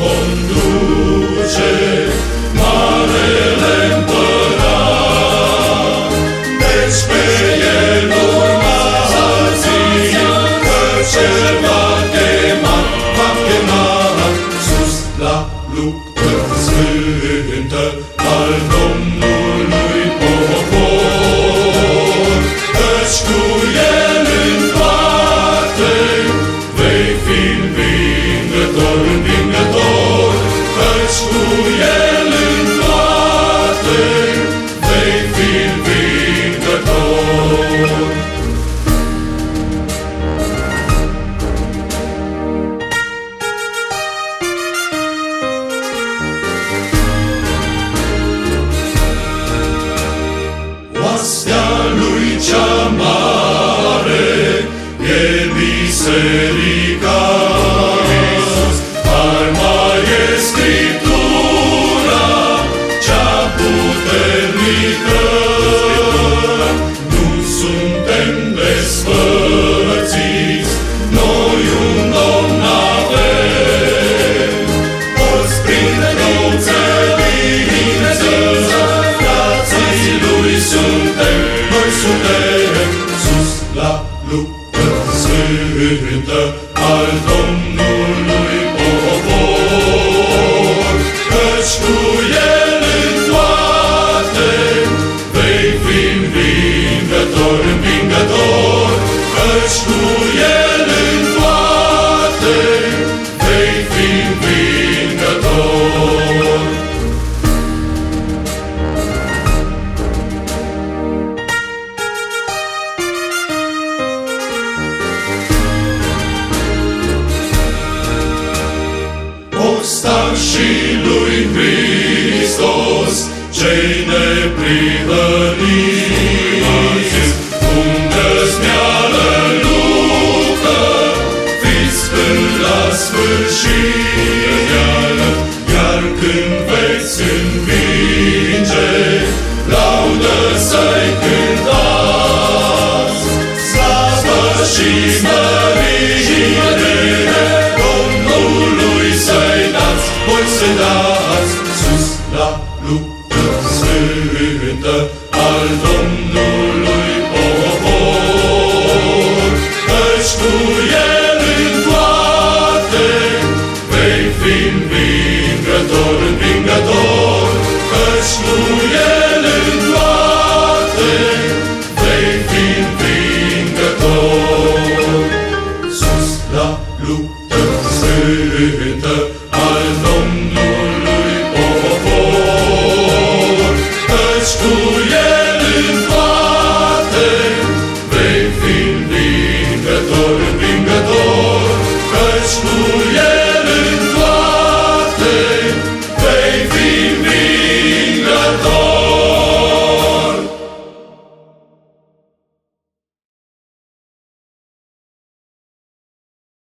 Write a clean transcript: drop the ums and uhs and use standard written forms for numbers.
conduce Marele Împărat. Deci pe El urmați, căci El va chema sus la luptă sfântă al Domnului popor. Căci cu El în toate vei fi învingător, căci cu El în toate vei fi învingător. Oastea Lui cea mare e biserica, arma e Scriptura cea puternică. Nu suntem despărțiți, noi un Domn avem, toți prin credință, frații Lui suntem, noi suntem sus la luptă sfântă al Domnului popor. Căci cu El în toate vei fi învingător, căci cu El în toate vei fi învingător. Ostașii Lui Hristos, cei neprihăniți, cu îndrăzneală luptă, fiți până la sfârșit. Iar când veți învinge, laudă să-i cântați, slavă și mărire Domnului să-i dați, voi să-i dați sus la luptă sfântă al Domnului popor. Căci cu El în toate vei fi învingător, căci cu El în toate vei fi învingător. Sus la luptă sfântă al Domnului popor. Căci cu El în toate vei fi învingător, căci cu El